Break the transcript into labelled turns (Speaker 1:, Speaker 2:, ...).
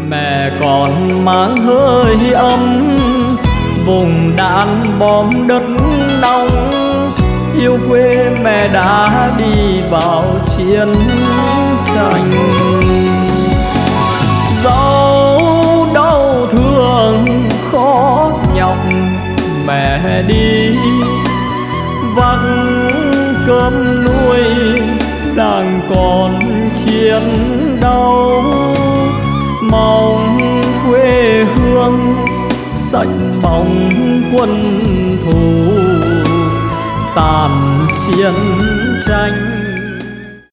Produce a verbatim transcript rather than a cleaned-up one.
Speaker 1: Mẹ còn mang hơi ấm vùng đạn bom đất nóng, yêu quê mẹ đã đi vào chiến tranh. Dẫu đau thương khó nhọc mẹ đi, vắt cơm nuôi đang còn chiến đấu. Mong quê hương xanh bóng quân thù tàn chiến tranh.